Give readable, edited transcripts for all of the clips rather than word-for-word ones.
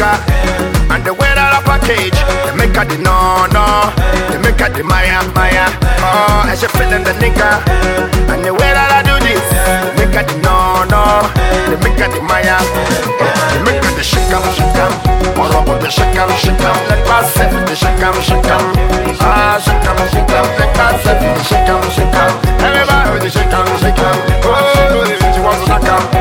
nigga, and the way that I package, they make her the no, they make her the Maya. Oh, and she feeling the nigga, and the way that I do this, they make her the no, they make her the Maya. They make her the shikam, or up the shikam. Let us set the shikam. Ah, shikam, let us set the shikam. Everybody with the shikam. Oh, she wants to knock out.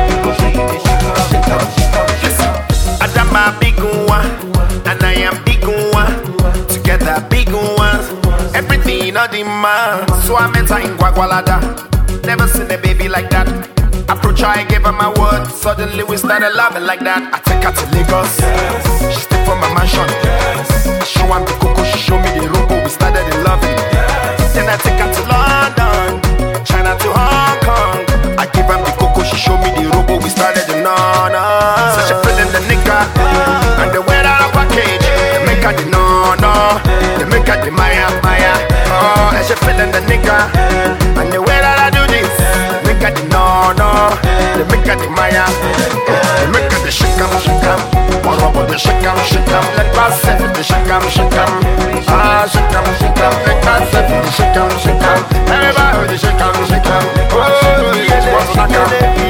I'm a big one, and I am big one. Together big ones, everything on demand. So I met her in Guagualada. Never seen a baby like that. Approach her, I gave her my word. Suddenly we started loving like that. I take her to Lagos. She stayed for my mansion. Show her the cocoa, she show me the robo. We started in loving. Then I take her to London, China to Hong Kong. I give her the cocoa, she show me the robo. We started in so she feeling the nigga, and the way that I package, they make her the no, they make her the Maya. Oh, and she feeling the nigga, and the way that I do this, they make her the no, they make her the Maya. They make her the shikam, or up the shikam. Let us set the shikam. Ah, shikam, let us set the shikam. Everybody with the shikam. Oh, she wants to knock out.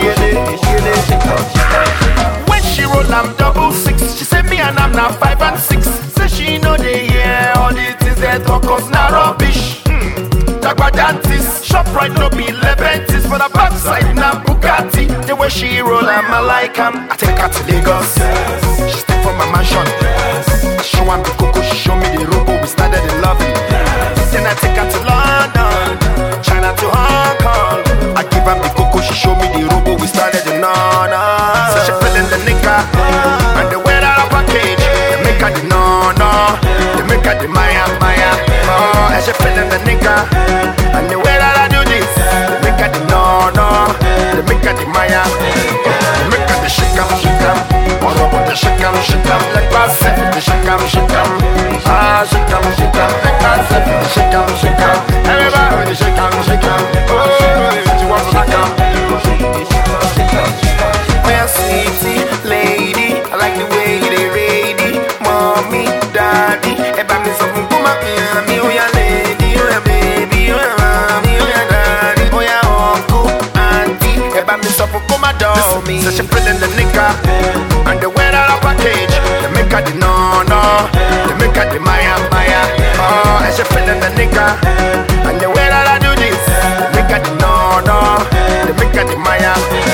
When she roll, I'm 666. She said me and I'm now 5 and 6. Say she know they hear all the things they talk cause now rubbish. Dagba dentist, shop right no be Leventis. For the backside now Bugatti. The way she roll, I'm a like I take her to Lagos. She stay for my mansion. I show her the cocoa, she show me the robo. We started in loving. Then I take her to London, China to Hong Kong. I give her the cocoa, she show me the robo. We started in so she feeling the nigga, and the way that I package, they make her the no, they make her the Maya. Oh, and she feeling the nigga, and the way that I do this, they make her the no, they make her the Maya. They make her the shikam, or up the shikam. Let us set the shikam. Ah, shikam, let us set the shikam. Everybody with the shikam. Oh, she wants to knock out. Well, sweetie, lady, I like the way they ready. Mommy, daddy, eba me so kuma me, oh yeah, lady, oh yeah, baby, oh yeah, mommy, oh yeah, daddy, oh yeah, uncle, auntie, eba me so kuma do me. So she feeling the nigga, and the way that I package, they make her the no, they make her the Maya. Oh, and she feeling the nigga, and the way that I do this, they make her the no, they make her the Maya.